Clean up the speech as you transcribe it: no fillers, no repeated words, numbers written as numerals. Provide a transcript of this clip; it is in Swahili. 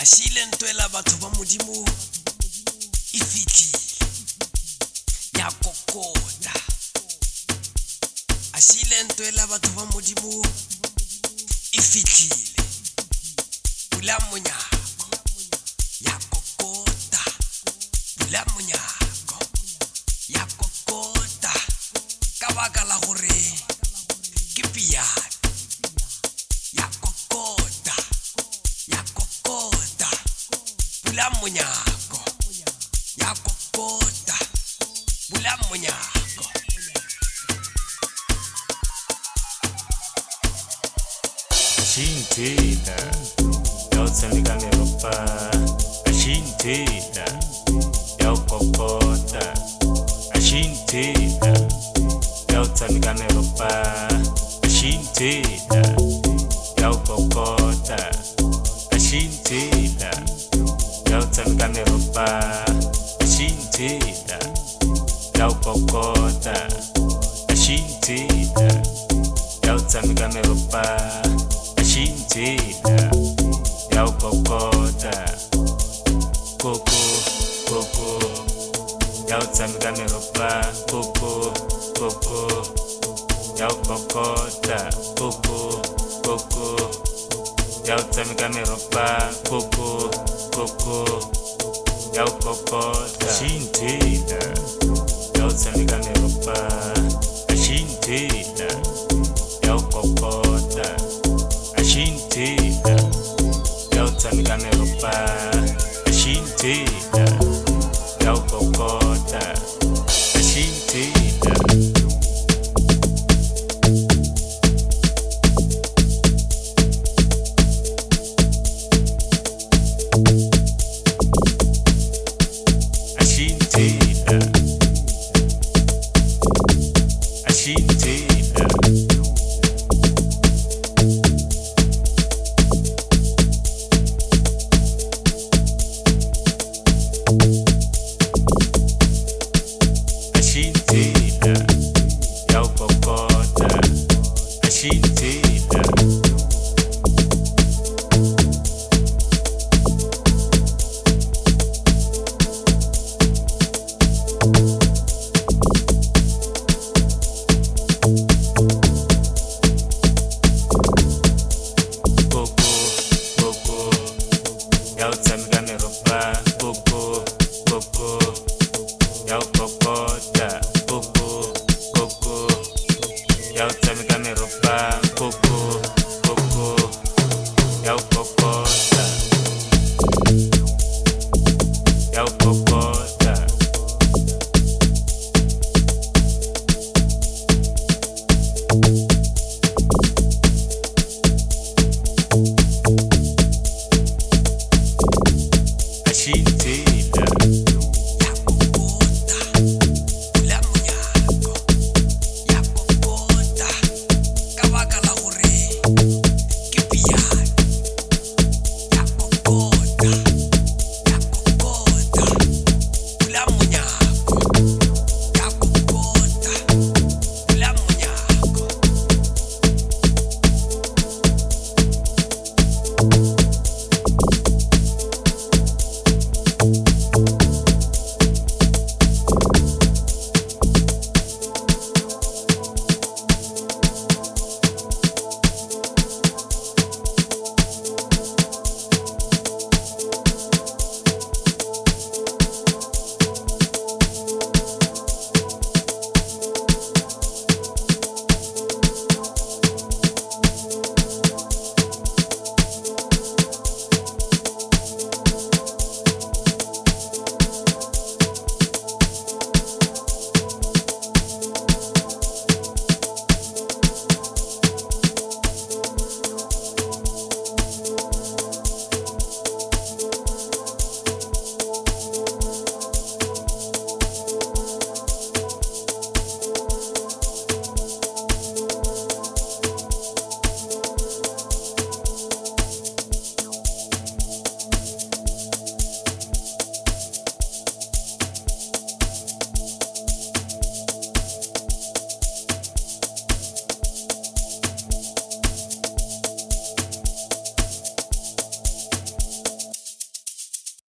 shile ntwela batho ba modimo e fitlhile ya kokota a shile ntwela batho ba modimo e fitlhile bula monyako ya kokota bula monyako ya kokota ka baka la gore ke piano ya kokota bula monyako ya kokota bula monyako Ashintila yawutsamika ngeropa ashintila yawukokota ashintila yawutsamika ngeropa ashintila yawukokota ashintila yawutsamika ngeropa ashintila yawukokota ashintila yawutsamika ngeropa ashintila yawukokota koko koko yawutsamika ngeropa koko koko yawukokota koko koko yawutsamika ngeropa koko koko yawukokota ashintila yawutsamika ngeropa ashintila yawukokota ashintila yawutsamika ngeropa ashintila yawukokota ashintila Ashintila